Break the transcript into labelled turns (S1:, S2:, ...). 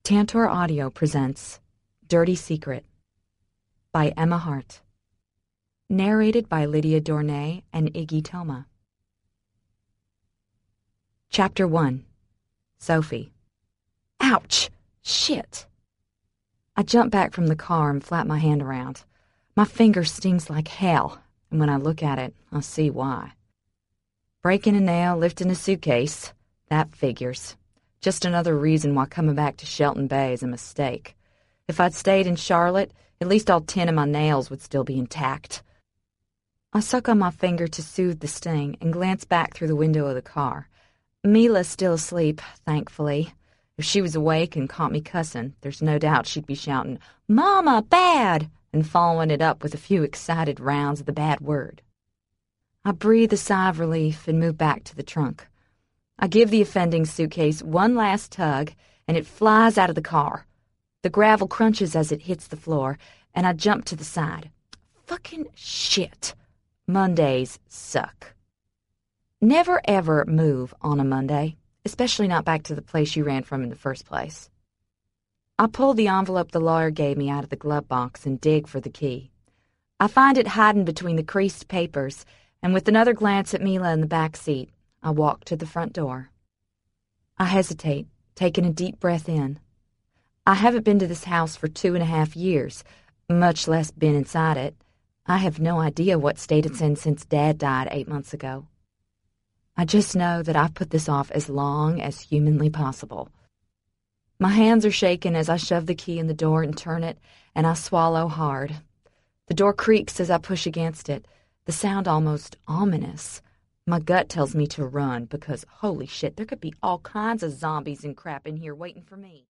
S1: Tantor Audio presents Dirty Secret by Emma Hart. Narrated by Lydia Dornay and Iggy Toma. Chapter 1. Sophie. Ouch! Shit! I jump back from the car and flap my hand around. My finger stings like hell, and when I look at it, I see why. Breaking a nail, lifting a suitcase, that figures. Just another reason why coming back to Shelton Bay is a mistake. If I'd stayed in Charlotte, at least all 10 of my nails would still be intact. I suck on my finger to soothe the sting and glance back through the window of the car. Mila's still asleep, thankfully. If she was awake and caught me cussing, there's no doubt she'd be shouting, "Mama, bad!" and following it up with a few excited rounds of the bad word. I breathe a sigh of relief and move back to the trunk. I give the offending suitcase one last tug, and it flies out of the car. The gravel crunches as it hits the floor, and I jump to the side. Fucking shit. Mondays suck. Never ever move on a Monday, especially not back to the place you ran from in the first place. I pull the envelope the lawyer gave me out of the glove box and dig for the key. I find it hiding between the creased papers, and with another glance at Mila in the back seat, I walk to the front door. I hesitate, taking a deep breath in. I haven't been to this house for 2.5 years, much less been inside it. I have no idea what state it's in since Dad died 8 months ago. I just know that I've put this off as long as humanly possible. My hands are shaking as I shove the key in the door and turn it, and I swallow hard. The door creaks as I push against it, the sound almost ominous. My gut tells me to run because, holy shit, there could be all kinds of zombies and crap in here waiting for me.